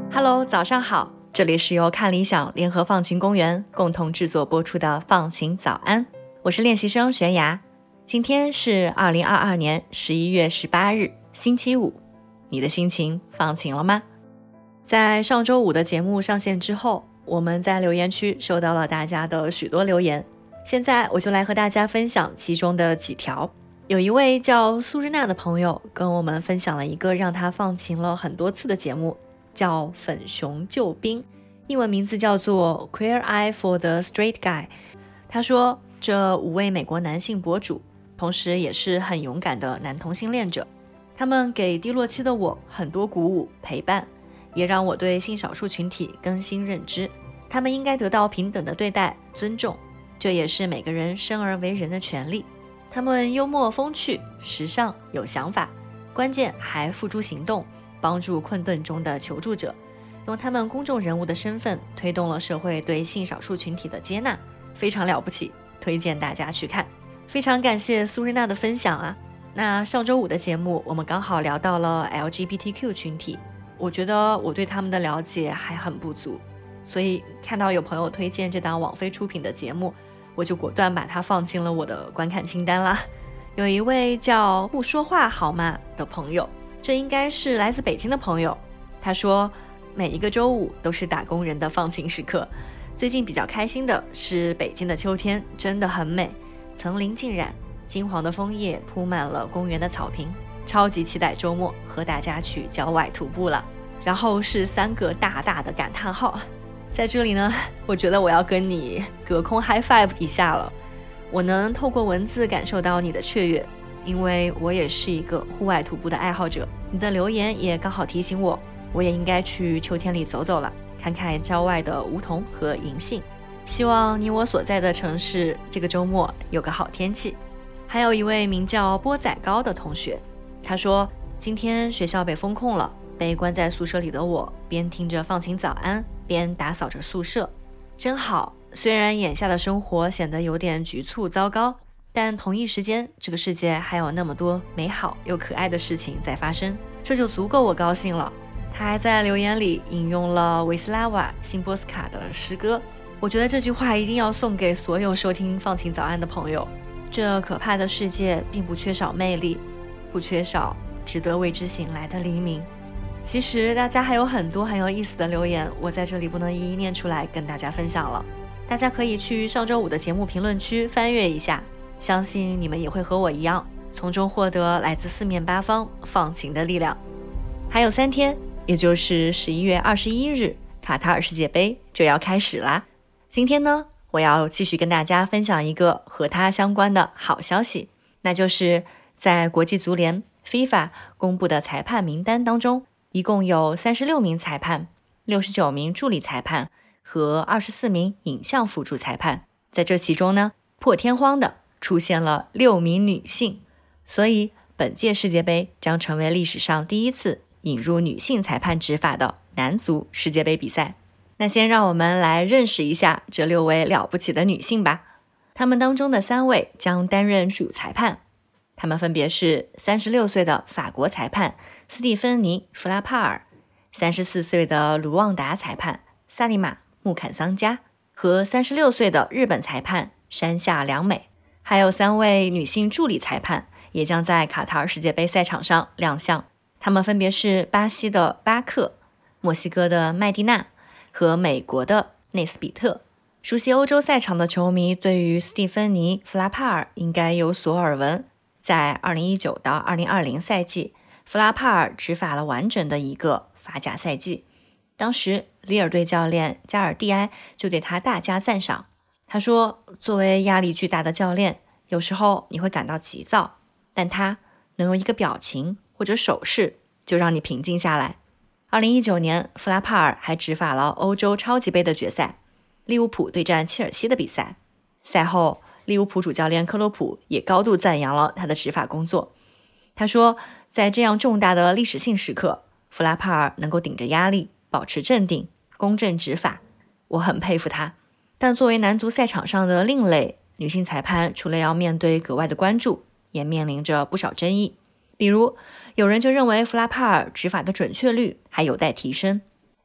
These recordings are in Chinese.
Hello， 早上好，这里是由看理想联合放晴公园共同制作播出的放晴早安，我是练习生悬崖。今天是2022年11月18日，星期五，你的心情放晴了吗？在上周五的节目上线之后，我们在留言区收到了大家的许多留言，现在我就来和大家分享其中的几条。有一位叫苏日娜的朋友跟我们分享了一个让他放晴了很多次的节目，叫粉熊救兵，英文名字叫做 Queer Eye for the Straight Guy。 他说这5位美国男性博主同时也是很勇敢的男同性恋者，他们给低落期的我很多鼓舞陪伴，也让我对性少数群体更新认知，他们应该得到平等的对待尊重，这也是每个人生而为人的权利。他们幽默风趣时尚有想法，关键还付诸行动，帮助困顿中的求助者，用他们公众人物的身份推动了社会对性少数群体的接纳，非常了不起，推荐大家去看。非常感谢苏瑞娜的分享啊。那上周五的节目我们刚好聊到了 LGBTQ 群体，我觉得我对他们的了解还很不足，所以看到有朋友推荐这档网飞出品的节目，我就果断把它放进了我的观看清单啦。有一位叫不说话好吗的朋友，这应该是来自北京的朋友，他说每一个周五都是打工人的放晴时刻，最近比较开心的是北京的秋天真的很美，层林尽染，金黄的枫叶铺满了公园的草坪，超级期待周末和大家去郊外徒步了。然后是3个大大的感叹号。在这里呢，我觉得我要跟你隔空 high five 一下了。我能透过文字感受到你的雀跃，因为我也是一个户外徒步的爱好者。你的留言也刚好提醒我，我也应该去秋天里走走了，看看郊外的梧桐和银杏。希望你我所在的城市这个周末有个好天气。还有一位名叫波仔糕的同学，他说今天学校被封控了，被关在宿舍里的我边听着放晴早安边打扫着宿舍，真好。虽然眼下的生活显得有点局促糟糕，但同一时间这个世界还有那么多美好又可爱的事情在发生，这就足够我高兴了。他还在留言里引用了维斯拉瓦辛波斯卡的诗歌，我觉得这句话一定要送给所有收听放晴早安的朋友。这可怕的世界并不缺少魅力，不缺少值得为之醒来的黎明。其实大家还有很多很有意思的留言，我在这里不能一一念出来跟大家分享了，大家可以去上周五的节目评论区翻阅一下，相信你们也会和我一样，从中获得来自四面八方放晴的力量。还有3天，也就是11月21日，卡塔尔世界杯就要开始啦。今天呢，我要继续跟大家分享一个和它相关的好消息，那就是在国际足联 FIFA 公布的裁判名单当中，一共有36名裁判、69名助理裁判和24名影像辅助裁判。在这其中呢，破天荒的出现了6名女性，所以本届世界杯将成为历史上第一次引入女性裁判执法的男足世界杯比赛。那先让我们来认识一下这6位了不起的女性吧。她们当中的3位将担任主裁判，她们分别是36岁的法国裁判斯蒂芬妮·弗拉帕尔、34岁的卢旺达裁判萨利玛·穆坎桑加和36岁的日本裁判山下良美。还有3位女性助理裁判也将在卡塔尔世界杯赛场上亮相，她们分别是巴西的巴克、墨西哥的麦蒂娜和美国的内斯比特。熟悉欧洲赛场的球迷对于斯蒂芬妮·弗拉帕尔应该有所耳闻，在2019到2020赛季，弗拉帕尔执法了完整的一个法甲赛季。当时里尔队教练加尔蒂埃就对他大加赞赏，他说作为压力巨大的教练，有时候你会感到急躁，但他能用一个表情或者手势就让你平静下来。2019年，弗拉帕尔还执法了欧洲超级杯的决赛，利物浦对战切尔西的比赛。赛后，利物浦主教练克洛普也高度赞扬了他的执法工作。他说，在这样重大的历史性时刻，弗拉帕尔能够顶着压力，保持镇定，公正执法，我很佩服他。但作为男足赛场上的另类，女性裁判除了要面对格外的关注，也面临着不少争议。比如，有人就认为弗拉帕尔执法的准确率还有待提升。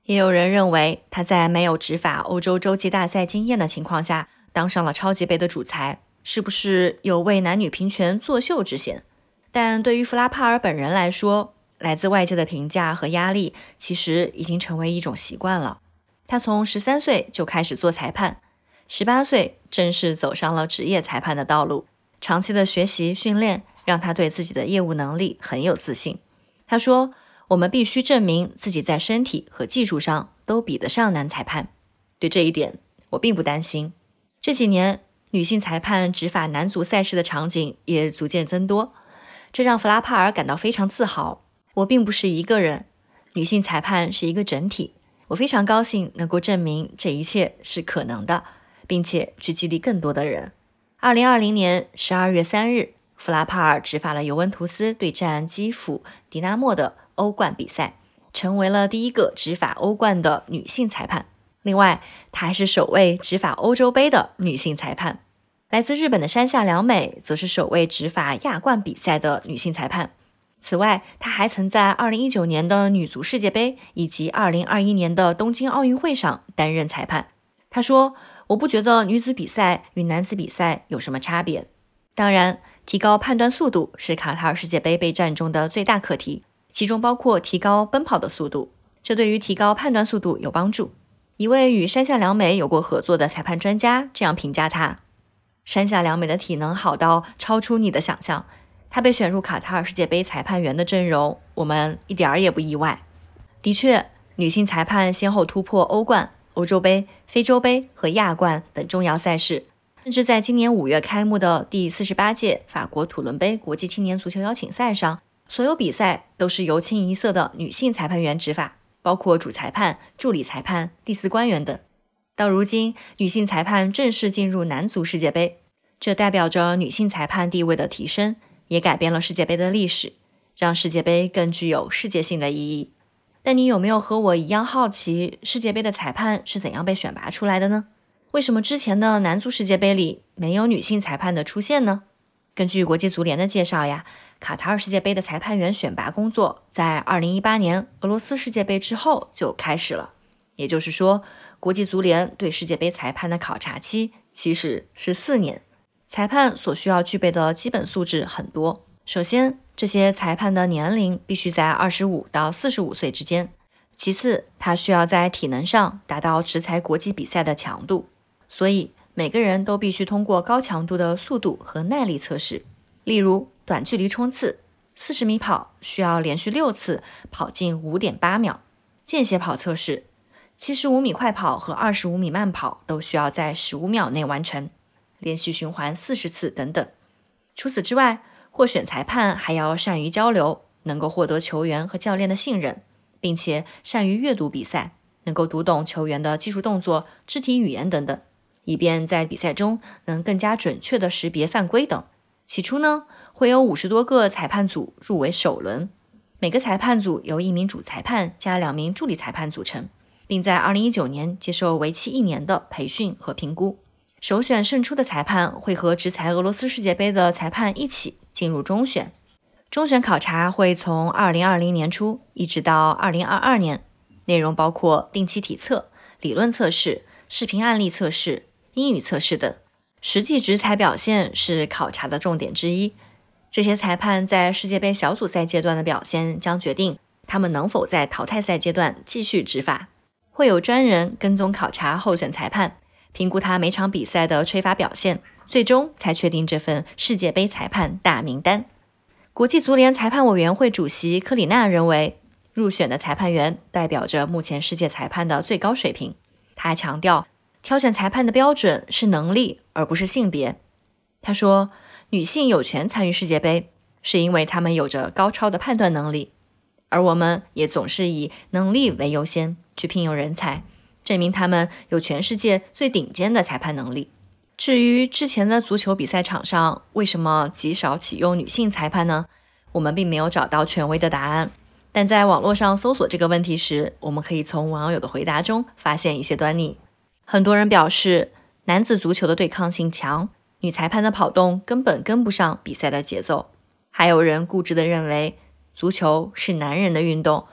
也有人认为他在没有执法欧洲洲际大赛经验的情况下当上了超级杯的主裁，是不是有为男女平权作秀之嫌？但对于弗拉帕尔本人来说，来自外界的评价和压力其实已经成为一种习惯了。他从13岁就开始做裁判，18岁正式走上了职业裁判的道路。长期的学习训练让他对自己的业务能力很有自信。他说，我们必须证明自己在身体和技术上都比得上男裁判。对这一点我并不担心。这几年女性裁判执法男足赛事的场景也逐渐增多，这让弗拉帕尔感到非常自豪。我并不是一个人，女性裁判是一个整体。我非常高兴能够证明这一切是可能的，并且去激励更多的人。2020年12月3日，弗拉帕尔执法了尤文图斯对战基辅迪纳莫的欧冠比赛，成为了第一个执法欧冠的女性裁判。另外，她还是首位执法欧洲杯的女性裁判。来自日本的山下良美则是首位执法亚冠比赛的女性裁判。此外，她还曾在2019年的女足世界杯以及2021年的东京奥运会上担任裁判。她说，我不觉得女子比赛与男子比赛有什么差别。当然，提高判断速度是卡塔尔世界杯备战中的最大课题，其中包括提高奔跑的速度，这对于提高判断速度有帮助。一位与山下良美有过合作的裁判专家这样评价她：山下良美的体能好到超出你的想象，她被选入卡塔尔世界杯裁判员的阵容，我们一点儿也不意外。的确，女性裁判先后突破欧冠、欧洲杯、非洲杯和亚冠等重要赛事，甚至在今年5月开幕的第48届法国土伦杯国际青年足球邀请赛上，所有比赛都是由清一色的女性裁判员执法，包括主裁判、助理裁判、第四官员等。到如今，女性裁判正式进入男足世界杯，这代表着女性裁判地位的提升，也改变了世界杯的历史，让世界杯更具有世界性的意义。但你有没有和我一样好奇，世界杯的裁判是怎样被选拔出来的呢？为什么之前的男足世界杯里没有女性裁判的出现呢？根据国际足联的介绍呀，卡塔尔世界杯的裁判员选拔工作在2018年俄罗斯世界杯之后就开始了。也就是说，国际足联对世界杯裁判的考察期其实是4年。裁判所需要具备的基本素质很多。首先，这些裁判的年龄必须在25到45岁之间。其次，他需要在体能上达到执裁国际比赛的强度。所以，每个人都必须通过高强度的速度和耐力测试。例如，短距离冲刺，40米跑需要连续6次跑进5.8秒；间歇跑测试，75米快跑和25米慢跑都需要在15秒内完成，连续循环40次等等。除此之外，获选裁判还要善于交流，能够获得球员和教练的信任，并且善于阅读比赛，能够读懂球员的技术动作、肢体语言等等，以便在比赛中能更加准确地识别犯规等。起初呢，会有50多个裁判组入围首轮，每个裁判组由1名主裁判加2名助理裁判组成，并在2019年接受为期1年的培训和评估。首选胜出的裁判会和执裁俄罗斯世界杯的裁判一起进入中选。中选考察会从2020年初一直到2022年，内容包括定期体测、理论测试、视频案例测试、英语测试等。实际执裁表现是考察的重点之一。这些裁判在世界杯小组赛阶段的表现将决定他们能否在淘汰赛阶段继续执法。会有专人跟踪考察候选裁判，评估他每场比赛的吹罚表现，最终才确定这份世界杯裁判大名单。国际足联裁判委员会主席科里纳认为，入选的裁判员代表着目前世界裁判的最高水平。他还强调，挑选裁判的标准是能力，而不是性别。他说，女性有权参与世界杯，是因为她们有着高超的判断能力，而我们也总是以能力为优先去聘用人才，证明他们有全世界最顶尖的裁判能力。至于之前的足球比赛场上为什么极少启用女性裁判呢？我们并没有找到权威的答案，但在网络上搜索这个问题时，我们可以从网友的回答中发现一些端倪。很多人表示，男子足球的对抗性强，女裁判的跑动根本跟不上比赛的节奏。还有人固执地认为，足球是男人的运动，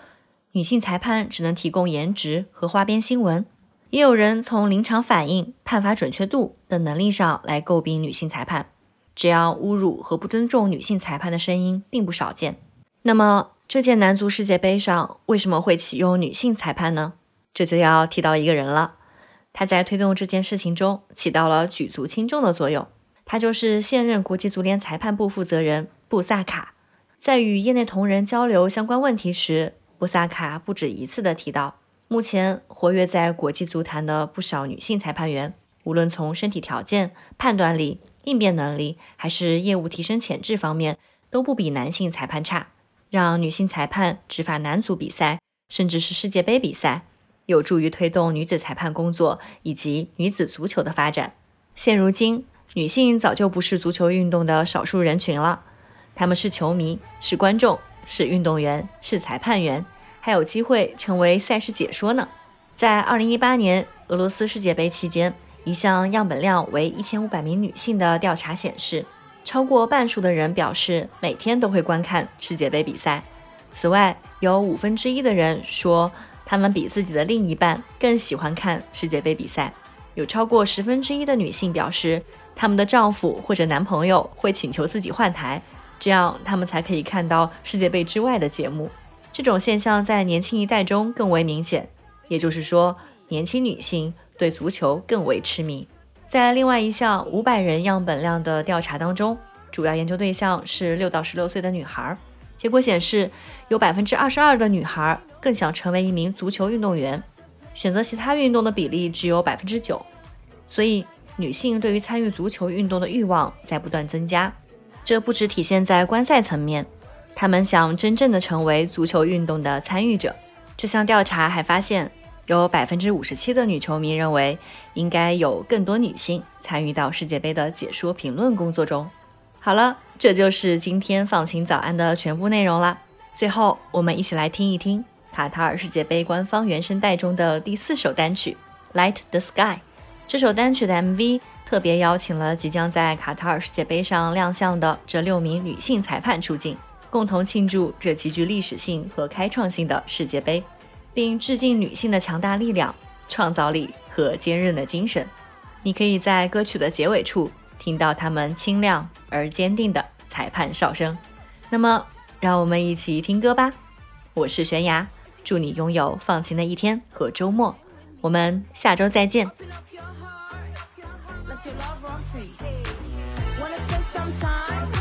女性裁判只能提供颜值和花边新闻。也有人从临场反应、判罚准确度等能力上来诟病女性裁判，这样侮辱和不尊重女性裁判的声音并不少见。那么这届男足世界杯上为什么会启用女性裁判呢？这就要提到一个人了，他在推动这件事情中起到了举足轻重的作用。他就是现任国际足联裁判部负责人布萨卡。在与业内同仁交流相关问题时，布萨卡不止一次地提到，目前活跃在国际足坛的不少女性裁判员，无论从身体条件、判断力、应变能力还是业务提升潜质方面，都不比男性裁判差。让女性裁判执法男足比赛，甚至是世界杯比赛，有助于推动女子裁判工作以及女子足球的发展。现如今，女性早就不是足球运动的少数人群了，她们是球迷，是观众，是运动员，是裁判员，还有机会成为赛事解说呢。在2018年俄罗斯世界杯期间，一项样本量为1500名女性的调查显示，超过半数的人表示每天都会观看世界杯比赛。此外，有1/5的人说他们比自己的另一半更喜欢看世界杯比赛。有超过1/10的女性表示，他们的丈夫或者男朋友会请求自己换台，这样他们才可以看到世界杯之外的节目。这种现象在年轻一代中更为明显，也就是说，年轻女性对足球更为痴迷。在另外一项500人样本量的调查当中，主要研究对象是6到16岁的女孩。结果显示，有22%的女孩更想成为一名足球运动员，选择其他运动的比例只有9%。所以，女性对于参与足球运动的欲望在不断增加。这不只体现在观赛层面，她们想真正的成为足球运动的参与者。这项调查还发现，有57%的女球迷认为应该有更多女性参与到世界杯的解说评论工作中。好了，这就是今天放晴早安的全部内容啦。最后，我们一起来听一听卡塔尔世界杯官方原声带中的第4首单曲 Light the Sky。 这首单曲的 MV 特别邀请了即将在卡塔尔世界杯上亮相的这6名女性裁判出镜，共同庆祝这极具历史性和开创性的世界杯，并致敬女性的强大力量、创造力和坚韧的精神。你可以在歌曲的结尾处听到她们清亮而坚定的裁判哨声。那么，让我们一起听歌吧。我是悬崖，祝你拥有放晴的一天和周末。我们下周再见。 Wanna spend some time